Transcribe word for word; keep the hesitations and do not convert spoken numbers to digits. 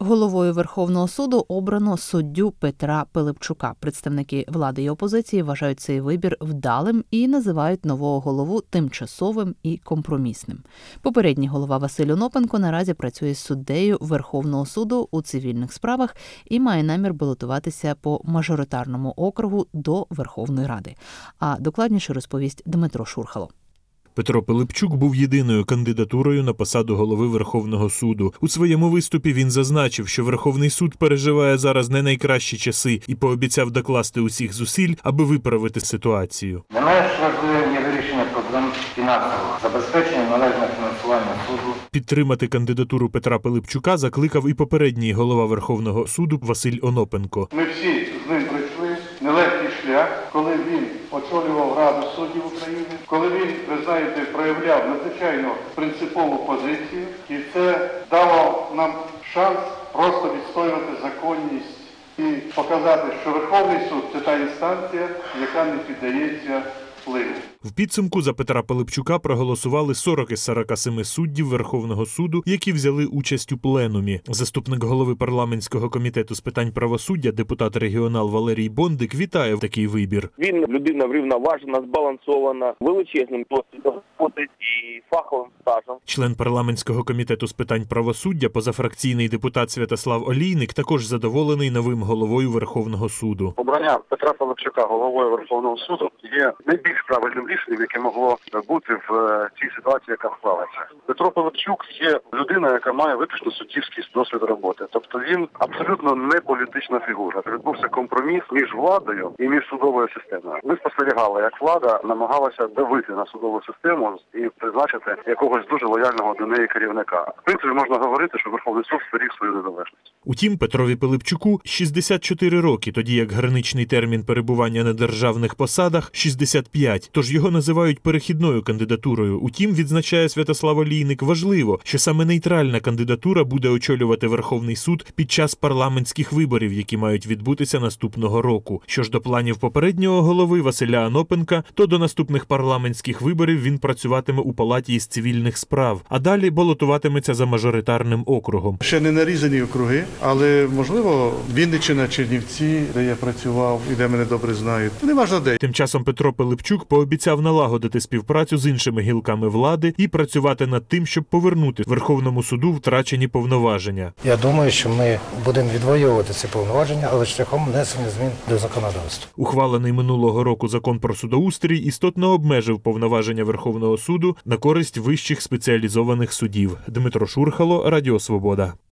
Головою Верховного суду обрано суддю Петра Пилипчука. Представники влади і опозиції вважають цей вибір вдалим і називають нового голову тимчасовим і компромісним. Попередній голова Василь Онопенко наразі працює з суддею Верховного суду у цивільних справах і має намір балотуватися по мажоритарному округу до Верховної Ради. А докладніше розповість Дмитро Шурхало. Петро Пилипчук був єдиною кандидатурою на посаду голови Верховного суду. У своєму виступі він зазначив, що Верховний суд переживає зараз не найкращі часи і пообіцяв докласти усіх зусиль, аби виправити ситуацію. Не менш важливим є вирішення проблем фінансового забезпечення належного фінансування суду. Підтримати кандидатуру Петра Пилипчука закликав і попередній голова Верховного суду Василь Онопенко. Ми всі з ним пройшли нелегкий шлях, коли він очолював Раду суддів України, коли він, ви знаєте, проявляв надзвичайно принципову позицію, і це дало нам шанс просто відстоювати законність і показати, що Верховний суд – це та інстанція, яка не піддається впливу. В підсумку за Петра Пилипчука проголосували сорок із сорока семи суддів Верховного суду, які взяли участь у пленумі. Заступник голови парламентського комітету з питань правосуддя, депутат-регіонал Валерій Бондик, вітає такий вибір. Він людина врівноважена, збалансована, величезним досвідом роботи і фаховим стажем. Член парламентського комітету з питань правосуддя, позафракційний депутат Святослав Олійник, також задоволений новим головою Верховного суду. Обрання Петра Пилипчука головою Верховного суду є найбільш правильним рішенням, яке могло бути в цій ситуації, яка склалася. Петро Пилипчук є людина, яка має виключно суддівський досвід роботи. Тобто він абсолютно не політична фігура. Відбувся компроміс між владою і між судовою системою. Ми спостерігали, як влада намагалася давити на судову систему і призначити якогось дуже лояльного до неї керівника. В принципі, можна говорити, що Верховний суд зберіг свою незалежність. Утім, Петрові Пилипчуку шістдесят чотири роки, тоді як граничний термін перебування на державних посадах – шістдесят п'ять, тож його називають перехідною кандидатурою. Утім, відзначає Святослав Олійник, важливо, що саме нейтральна кандидатура буде очолювати Верховний суд під час парламентських виборів, які мають відбутися наступного року. Що ж до планів попереднього голови Василя Онопенка, то до наступних парламентських виборів він працюватиме у Палаті із цивільних справ, а далі балотуватиметься за мажоритарним округом. Ще не нарізані округи, але, можливо, Вінниччина, Чернівці, де я працював і де мене добре знають. Не важливо де. Тим часом Петро Пилипчук пообіцяв налагодити співпрацю з іншими гілками влади і працювати над тим, щоб повернути Верховному суду втрачені повноваження. Я думаю, що ми будемо відвоювати ці повноваження, але шляхом внесення змін до законодавства. Ухвалений минулого року закон про судоустрій істотно обмежив повноваження Верховного суду на користь вищих спеціалізованих судів. Дмитро Шурхало, Радіо Свобода.